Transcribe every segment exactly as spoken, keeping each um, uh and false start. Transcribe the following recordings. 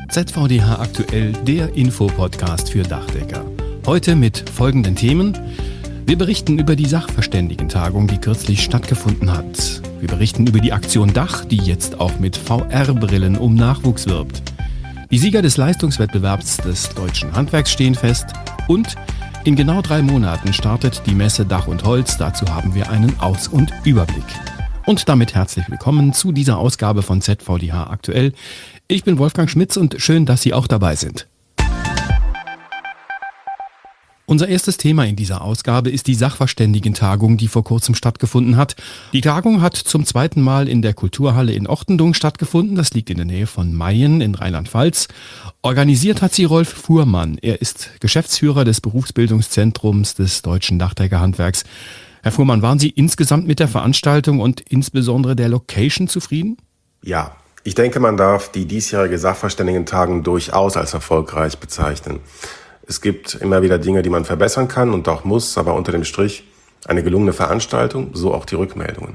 Z V D H aktuell, der Infopodcast für Dachdecker. Heute mit folgenden Themen. Wir berichten über die Sachverständigentagung, die kürzlich stattgefunden hat. Wir berichten über die Aktion Dach, die jetzt auch mit V R-Brillen um Nachwuchs wirbt. Die Sieger des Leistungswettbewerbs des Deutschen Handwerks stehen fest. Und in genau drei Monaten startet die Messe Dach und Holz. Dazu haben wir einen Aus- und Überblick. Und damit herzlich willkommen zu dieser Ausgabe von Z V D H aktuell. Ich bin Wolfgang Schmitz und schön, dass Sie auch dabei sind. Unser erstes Thema in dieser Ausgabe ist die Sachverständigentagung, die vor kurzem stattgefunden hat. Die Tagung hat zum zweiten Mal in der Kulturhalle in Ortendung stattgefunden. Das liegt in der Nähe von Mayen in Rheinland-Pfalz. Organisiert hat sie Rolf Fuhrmann. Er ist Geschäftsführer des Berufsbildungszentrums des Deutschen Dachdeckerhandwerks. Herr Fuhrmann, waren Sie insgesamt mit der Veranstaltung und insbesondere der Location zufrieden? Ja, ich denke, man darf die diesjährige Sachverständigentagung durchaus als erfolgreich bezeichnen. Es gibt immer wieder Dinge, die man verbessern kann und auch muss, aber unter dem Strich eine gelungene Veranstaltung, so auch die Rückmeldungen.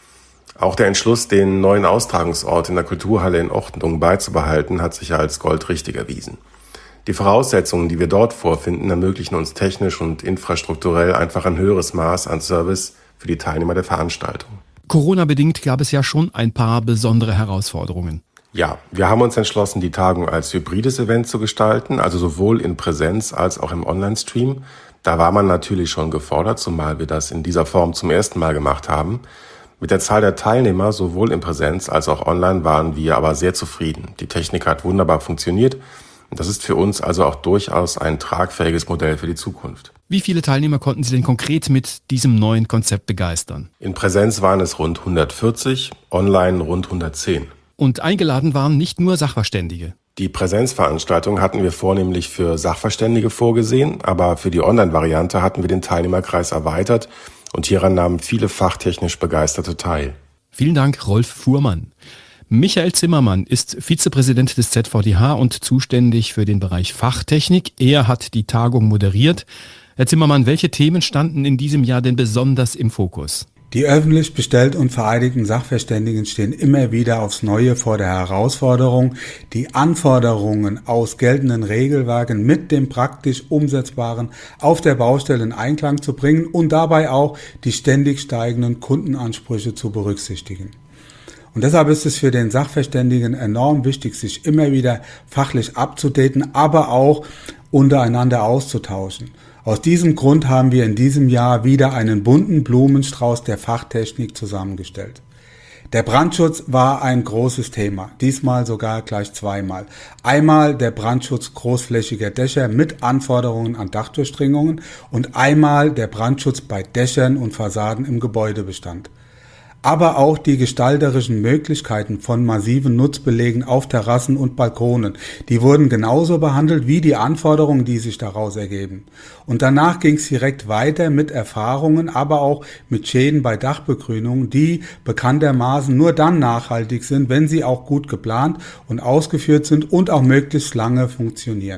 Auch der Entschluss, den neuen Austragungsort in der Kulturhalle in Ortendung beizubehalten, hat sich ja als goldrichtig erwiesen. Die Voraussetzungen, die wir dort vorfinden, ermöglichen uns technisch und infrastrukturell einfach ein höheres Maß an Service für die Teilnehmer der Veranstaltung. Corona-bedingt gab es ja schon ein paar besondere Herausforderungen. Ja, wir haben uns entschlossen, die Tagung als hybrides Event zu gestalten, also sowohl in Präsenz als auch im Online-Stream. Da war man natürlich schon gefordert, zumal wir das in dieser Form zum ersten Mal gemacht haben. Mit der Zahl der Teilnehmer, sowohl in Präsenz als auch online, waren wir aber sehr zufrieden. Die Technik hat wunderbar funktioniert. Das ist für uns also auch durchaus ein tragfähiges Modell für die Zukunft. Wie viele Teilnehmer konnten Sie denn konkret mit diesem neuen Konzept begeistern? In Präsenz waren es rund hundertvierzig, online rund hundertzehn. Und eingeladen waren nicht nur Sachverständige. Die Präsenzveranstaltung hatten wir vornehmlich für Sachverständige vorgesehen, aber für die Online-Variante hatten wir den Teilnehmerkreis erweitert und hieran nahmen viele fachtechnisch Begeisterte teil. Vielen Dank, Rolf Fuhrmann. Michael Zimmermann ist Vizepräsident des Z V D H und zuständig für den Bereich Fachtechnik. Er hat die Tagung moderiert. Herr Zimmermann, welche Themen standen in diesem Jahr denn besonders im Fokus? Die öffentlich bestellten und vereidigten Sachverständigen stehen immer wieder aufs Neue vor der Herausforderung, die Anforderungen aus geltenden Regelwerken mit dem praktisch Umsetzbaren auf der Baustelle in Einklang zu bringen und dabei auch die ständig steigenden Kundenansprüche zu berücksichtigen. Und deshalb ist es für den Sachverständigen enorm wichtig, sich immer wieder fachlich abzudaten, aber auch untereinander auszutauschen. Aus diesem Grund haben wir in diesem Jahr wieder einen bunten Blumenstrauß der Fachtechnik zusammengestellt. Der Brandschutz war ein großes Thema, diesmal sogar gleich zweimal. Einmal der Brandschutz großflächiger Dächer mit Anforderungen an Dachdurchdringungen und einmal der Brandschutz bei Dächern und Fassaden im Gebäudebestand. Aber auch die gestalterischen Möglichkeiten von massiven Nutzbelegen auf Terrassen und Balkonen, die wurden genauso behandelt wie die Anforderungen, die sich daraus ergeben. Und danach ging es direkt weiter mit Erfahrungen, aber auch mit Schäden bei Dachbegrünungen, die bekanntermaßen nur dann nachhaltig sind, wenn sie auch gut geplant und ausgeführt sind und auch möglichst lange funktionieren.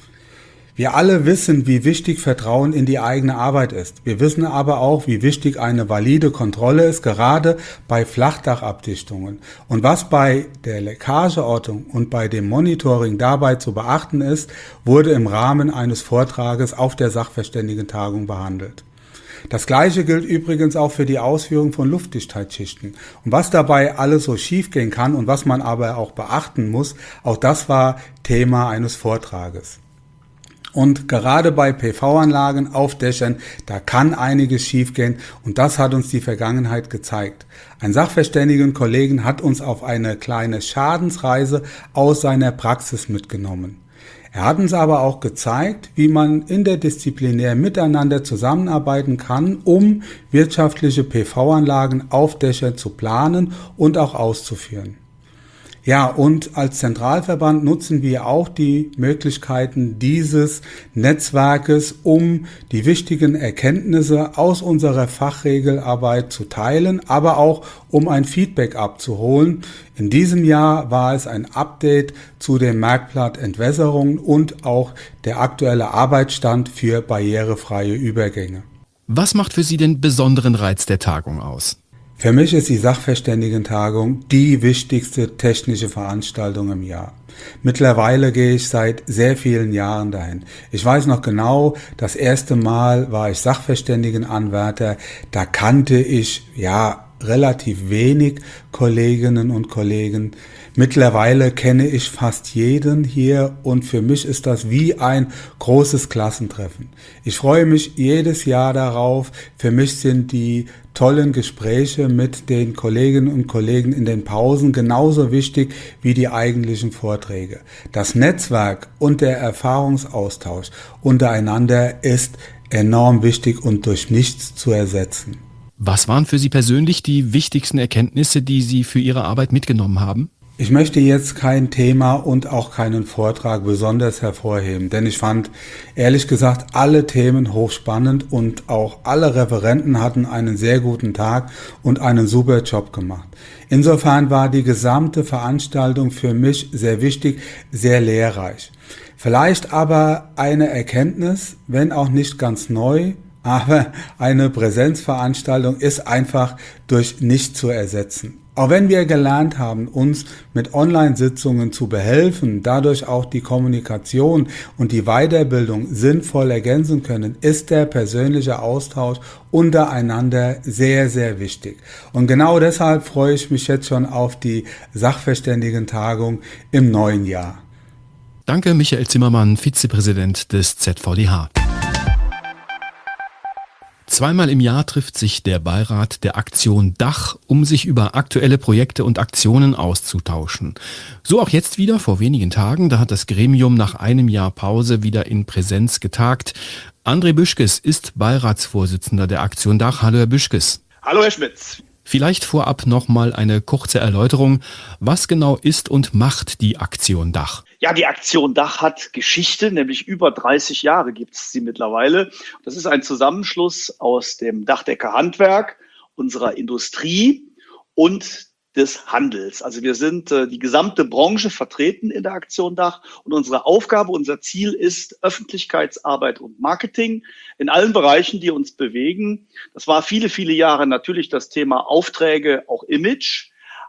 Wir alle wissen, wie wichtig Vertrauen in die eigene Arbeit ist. Wir wissen aber auch, wie wichtig eine valide Kontrolle ist, gerade bei Flachdachabdichtungen. Und was bei der Leckageortung und bei dem Monitoring dabei zu beachten ist, wurde im Rahmen eines Vortrages auf der Sachverständigentagung behandelt. Das Gleiche gilt übrigens auch für die Ausführung von Luftdichtheitsschichten. Und was dabei alles so schief gehen kann und was man aber auch beachten muss, auch das war Thema eines Vortrages. Und gerade bei P V-Anlagen auf Dächern, da kann einiges schiefgehen und das hat uns die Vergangenheit gezeigt. Ein Sachverständigen-Kollegen hat uns auf eine kleine Schadensreise aus seiner Praxis mitgenommen. Er hat uns aber auch gezeigt, wie man interdisziplinär miteinander zusammenarbeiten kann, um wirtschaftliche P V-Anlagen auf Dächern zu planen und auch auszuführen. Ja, und als Zentralverband nutzen wir auch die Möglichkeiten dieses Netzwerkes, um die wichtigen Erkenntnisse aus unserer Fachregelarbeit zu teilen, aber auch um ein Feedback abzuholen. In diesem Jahr war es ein Update zu dem Merkblatt Entwässerung und auch der aktuelle Arbeitsstand für barrierefreie Übergänge. Was macht für Sie den besonderen Reiz der Tagung aus? Für mich ist die Sachverständigentagung die wichtigste technische Veranstaltung im Jahr. Mittlerweile gehe ich seit sehr vielen Jahren dahin. Ich weiß noch genau, das erste Mal war ich Sachverständigenanwärter. Da kannte ich, ja, relativ wenig Kolleginnen und Kollegen. Mittlerweile kenne ich fast jeden hier und für mich ist das wie ein großes Klassentreffen. Ich freue mich jedes Jahr darauf. Für mich sind die tollen Gespräche mit den Kolleginnen und Kollegen in den Pausen genauso wichtig wie die eigentlichen Vorträge. Das Netzwerk und der Erfahrungsaustausch untereinander ist enorm wichtig und durch nichts zu ersetzen. Was waren für Sie persönlich die wichtigsten Erkenntnisse, die Sie für Ihre Arbeit mitgenommen haben? Ich möchte jetzt kein Thema und auch keinen Vortrag besonders hervorheben, denn ich fand, ehrlich gesagt, alle Themen hochspannend und auch alle Referenten hatten einen sehr guten Tag und einen super Job gemacht. Insofern war die gesamte Veranstaltung für mich sehr wichtig, sehr lehrreich. Vielleicht aber eine Erkenntnis, wenn auch nicht ganz neu, aber eine Präsenzveranstaltung ist einfach durch nichts zu ersetzen. Auch wenn wir gelernt haben, uns mit Online-Sitzungen zu behelfen, dadurch auch die Kommunikation und die Weiterbildung sinnvoll ergänzen können, ist der persönliche Austausch untereinander sehr, sehr wichtig. Und genau deshalb freue ich mich jetzt schon auf die Sachverständigentagung im neuen Jahr. Danke, Michael Zimmermann, Vizepräsident des Z V D H. Zweimal im Jahr trifft sich der Beirat der Aktion Dach, um sich über aktuelle Projekte und Aktionen auszutauschen. So auch jetzt wieder vor wenigen Tagen, da hat das Gremium nach einem Jahr Pause wieder in Präsenz getagt. André Büschkes ist Beiratsvorsitzender der Aktion Dach. Hallo Herr Büschkes. Hallo Herr Schmitz. Vielleicht vorab nochmal eine kurze Erläuterung. Was genau ist und macht die Aktion Dach? Ja, die Aktion Dach hat Geschichte, nämlich über dreißig Jahre gibt es sie mittlerweile. Das ist ein Zusammenschluss aus dem Dachdeckerhandwerk, unserer Industrie und des Handels. Also wir sind äh, die gesamte Branche vertreten in der Aktion Dach und unsere Aufgabe, unser Ziel ist Öffentlichkeitsarbeit und Marketing in allen Bereichen, die uns bewegen. Das war viele, viele Jahre natürlich das Thema Aufträge, auch Image.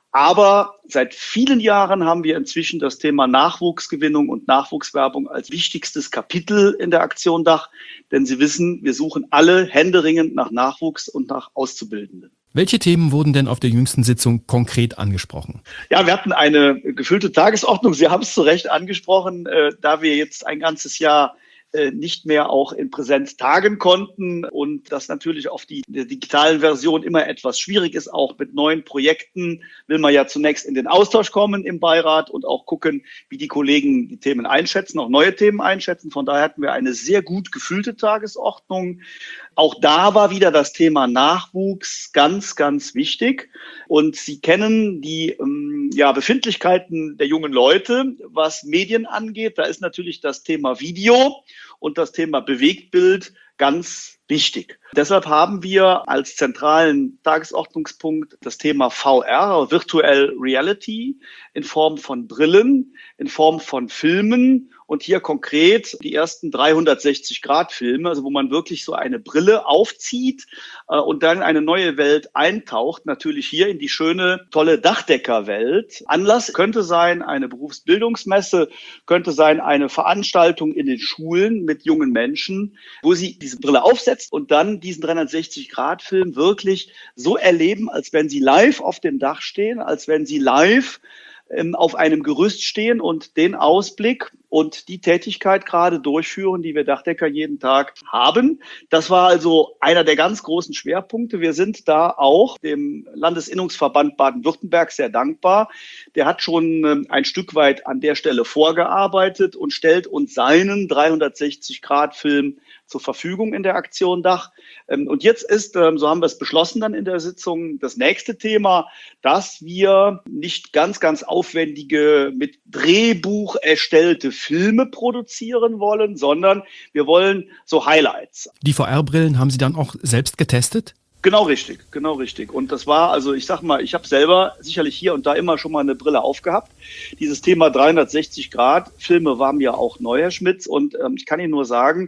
Aber seit vielen Jahren haben wir inzwischen das Thema Nachwuchsgewinnung und Nachwuchswerbung als wichtigstes Kapitel in der Aktion Dach. Denn Sie wissen, wir suchen alle händeringend nach Nachwuchs und nach Auszubildenden. Welche Themen wurden denn auf der jüngsten Sitzung konkret angesprochen? Ja, wir hatten eine gefüllte Tagesordnung. Sie haben es zu Recht angesprochen, äh, da wir jetzt ein ganzes Jahr nicht mehr auch in Präsenz tagen konnten und das natürlich auf die der digitalen Version immer etwas schwierig ist. Auch mit neuen Projekten will man ja zunächst in den Austausch kommen im Beirat und auch gucken, wie die Kollegen die Themen einschätzen, auch neue Themen einschätzen. Von daher hatten wir eine sehr gut gefüllte Tagesordnung. Auch da war wieder das Thema Nachwuchs ganz, ganz wichtig. Und Sie kennen die ähm, ja, Befindlichkeiten der jungen Leute, was Medien angeht. Da ist natürlich das Thema Video und das Thema Bewegtbild ganz wichtig. Deshalb haben wir als zentralen Tagesordnungspunkt das Thema V R, Virtual Reality, in Form von Brillen, in Form von Filmen und hier konkret die ersten dreihundertsechzig Grad Filme, also wo man wirklich so eine Brille aufzieht äh, und dann eine neue Welt eintaucht, natürlich hier in die schöne, tolle Dachdeckerwelt. Anlass könnte sein eine Berufsbildungsmesse, könnte sein eine Veranstaltung in den Schulen mit jungen Menschen, wo sie diese Brille aufsetzt und dann diesen dreihundertsechzig Grad Film wirklich so erleben, als wenn sie live auf dem Dach stehen, als wenn sie live ähm, auf einem Gerüst stehen und den Ausblick und die Tätigkeit gerade durchführen, die wir Dachdecker jeden Tag haben. Das war also einer der ganz großen Schwerpunkte. Wir sind da auch dem Landesinnungsverband Baden-Württemberg sehr dankbar. Der hat schon ein Stück weit an der Stelle vorgearbeitet und stellt uns seinen dreihundertsechzig Grad Film zur Verfügung in der Aktion Dach. Und jetzt ist, so haben wir es beschlossen dann in der Sitzung, das nächste Thema, dass wir nicht ganz, ganz aufwendige, mit Drehbuch erstellte Filme produzieren wollen, sondern wir wollen so Highlights. Die V R-Brillen haben Sie dann auch selbst getestet? Genau richtig, genau richtig. Und das war, also ich sag mal, ich habe selber sicherlich hier und da immer schon mal eine Brille aufgehabt. Dieses Thema dreihundertsechzig Grad Filme war mir auch neu, Herr Schmitz. Und ähm, ich kann Ihnen nur sagen,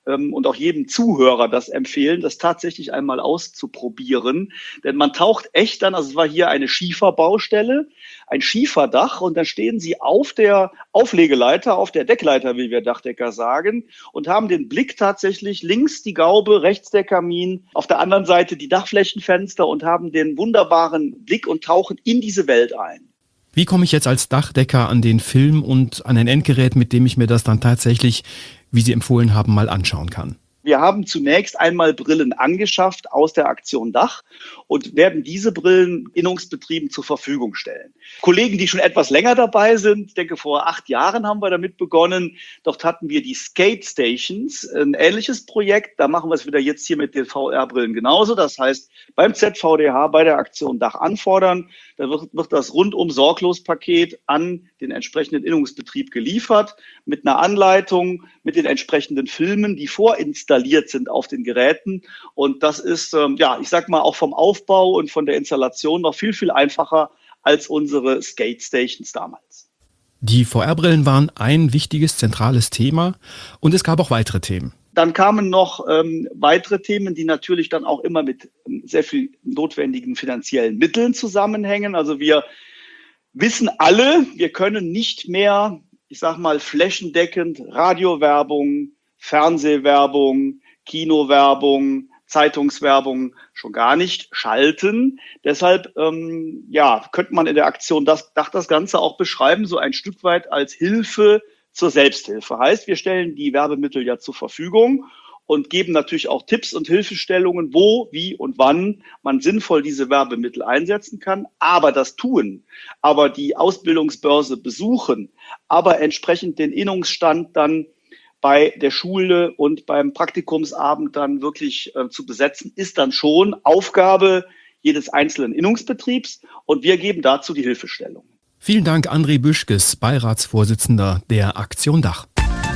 ähm, und auch jedem Zuhörer das empfehlen, das tatsächlich einmal auszuprobieren. Denn man taucht echt dann, also es war hier eine Schieferbaustelle, ein Schieferdach, und dann stehen Sie auf der Auflegeleiter, auf der Deckleiter, wie wir Dachdecker sagen, und haben den Blick tatsächlich links die Gaube, rechts der Kamin, auf der anderen Seite die Dachflächenfenster und haben den wunderbaren Blick und tauchen in diese Welt ein. Wie komme ich jetzt als Dachdecker an den Film und an ein Endgerät, mit dem ich mir das dann tatsächlich, wie Sie empfohlen haben, mal anschauen kann? Wir haben zunächst einmal Brillen angeschafft aus der Aktion Dach und werden diese Brillen Innungsbetrieben zur Verfügung stellen. Kollegen, die schon etwas länger dabei sind, ich denke, vor acht Jahren haben wir damit begonnen. Dort hatten wir die Skate Stations, ein ähnliches Projekt. Da machen wir es wieder jetzt hier mit den V R-Brillen genauso. Das heißt, beim Z V D H, bei der Aktion Dach anfordern, da wird, wird das rundum sorglos Paket an den entsprechenden Innungsbetrieb geliefert, mit einer Anleitung, mit den entsprechenden Filmen, die vorinstalliert sind auf den Geräten. Und das ist, ähm, ja, ich sag mal, auch vom Aufbau und von der Installation noch viel, viel einfacher als unsere Skate Stations damals. Die V R-Brillen waren ein wichtiges, zentrales Thema und es gab auch weitere Themen. Dann kamen noch ähm, weitere Themen, die natürlich dann auch immer mit ähm, sehr viel notwendigen finanziellen Mitteln zusammenhängen. Also wir wissen alle, wir können nicht mehr, ich sag mal, flächendeckend Radiowerbung, Fernsehwerbung, Kinowerbung, Zeitungswerbung schon gar nicht schalten. Deshalb ähm, ja, könnte man in der Aktion das, Dach das Ganze auch beschreiben, so ein Stück weit als Hilfe zur Selbsthilfe. Heißt, wir stellen die Werbemittel ja zur Verfügung und geben natürlich auch Tipps und Hilfestellungen, wo, wie und wann man sinnvoll diese Werbemittel einsetzen kann. Aber das Tun, aber die Ausbildungsbörse besuchen, aber entsprechend den Innungsstand dann bei der Schule und beim Praktikumsabend dann wirklich äh, zu besetzen, ist dann schon Aufgabe jedes einzelnen Innungsbetriebs, und wir geben dazu die Hilfestellung. Vielen Dank, André Büschkes, Beiratsvorsitzender der Aktion Dach.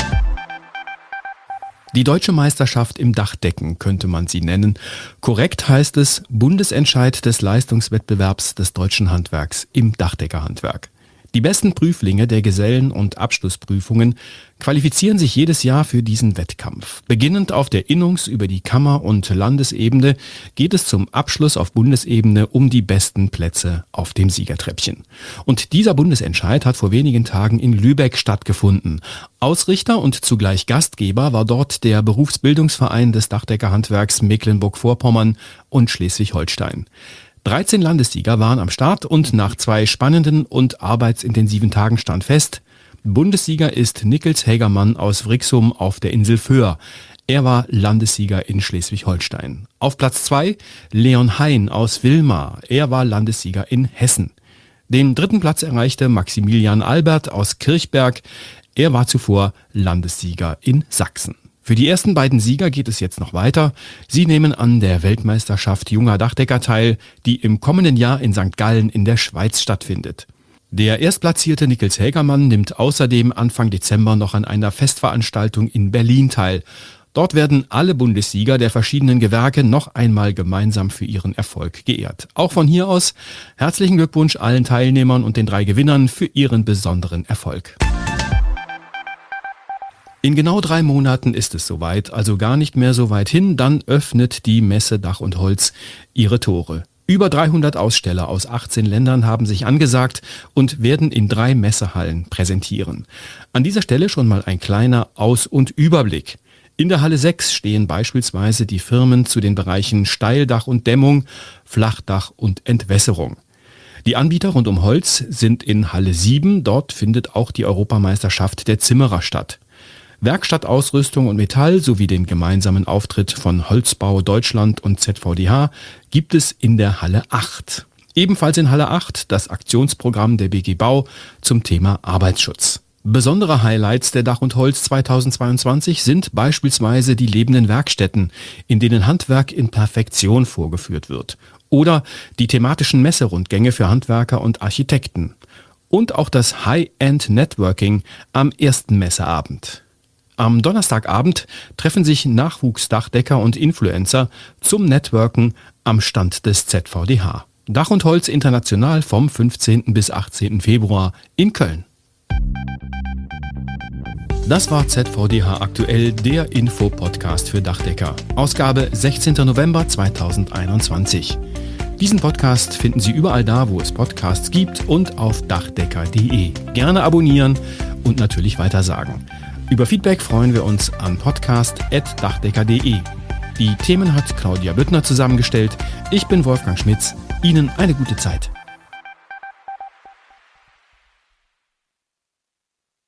Die Deutsche Meisterschaft im Dachdecken könnte man sie nennen. Korrekt heißt es Bundesentscheid des Leistungswettbewerbs des deutschen Handwerks im Dachdeckerhandwerk. Die besten Prüflinge der Gesellen- und Abschlussprüfungen qualifizieren sich jedes Jahr für diesen Wettkampf. Beginnend auf der Innungs- über die Kammer- und Landesebene geht es zum Abschluss auf Bundesebene um die besten Plätze auf dem Siegertreppchen. Und dieser Bundesentscheid hat vor wenigen Tagen in Lübeck stattgefunden. Ausrichter und zugleich Gastgeber war dort der Berufsbildungsverein des Dachdeckerhandwerks Mecklenburg-Vorpommern und Schleswig-Holstein. dreizehn Landessieger waren am Start und nach zwei spannenden und arbeitsintensiven Tagen stand fest: Bundessieger ist Nickels Hägermann aus Wrixum auf der Insel Föhr. Er war Landessieger in Schleswig-Holstein. Auf Platz zwei Leon Hein aus Wilmar. Er war Landessieger in Hessen. Den dritten Platz erreichte Maximilian Albert aus Kirchberg. Er war zuvor Landessieger in Sachsen. Für die ersten beiden Sieger geht es jetzt noch weiter. Sie nehmen an der Weltmeisterschaft junger Dachdecker teil, die im kommenden Jahr in Sankt Gallen in der Schweiz stattfindet. Der erstplatzierte Nickels Hägermann nimmt außerdem Anfang Dezember noch an einer Festveranstaltung in Berlin teil. Dort werden alle Bundessieger der verschiedenen Gewerke noch einmal gemeinsam für ihren Erfolg geehrt. Auch von hier aus herzlichen Glückwunsch allen Teilnehmern und den drei Gewinnern für ihren besonderen Erfolg. In genau drei Monaten ist es soweit, also gar nicht mehr so weit hin, dann öffnet die Messe Dach und Holz ihre Tore. Über dreihundert Aussteller aus achtzehn Ländern haben sich angesagt und werden in drei Messehallen präsentieren. An dieser Stelle schon mal ein kleiner Aus- und Überblick. In der Halle sechs stehen beispielsweise die Firmen zu den Bereichen Steildach und Dämmung, Flachdach und Entwässerung. Die Anbieter rund um Holz sind in Halle sieben, dort findet auch die Europameisterschaft der Zimmerer statt. Werkstattausrüstung und Metall sowie den gemeinsamen Auftritt von Holzbau Deutschland und Z V D H gibt es in der Halle acht. Ebenfalls in Halle acht das Aktionsprogramm der B G Bau zum Thema Arbeitsschutz. Besondere Highlights der Dach und Holz zweitausendzweiundzwanzig sind beispielsweise die lebenden Werkstätten, in denen Handwerk in Perfektion vorgeführt wird. Oder die thematischen Messerundgänge für Handwerker und Architekten. Und auch das High-End Networking am ersten Messeabend. Am Donnerstagabend treffen sich Nachwuchsdachdecker und Influencer zum Networken am Stand des Z V D H. Dach und Holz international vom fünfzehnten bis achtzehnten Februar in Köln. Das war Z V D H aktuell, der Info-Podcast für Dachdecker. Ausgabe sechzehnten November zweitausendeinundzwanzig. Diesen Podcast finden Sie überall da, wo es Podcasts gibt und auf dachdecker punkt de. Gerne abonnieren und natürlich weitersagen. Über Feedback freuen wir uns an podcast at dachdecker punkt de. Die Themen hat Claudia Büttner zusammengestellt. Ich bin Wolfgang Schmitz. Ihnen eine gute Zeit.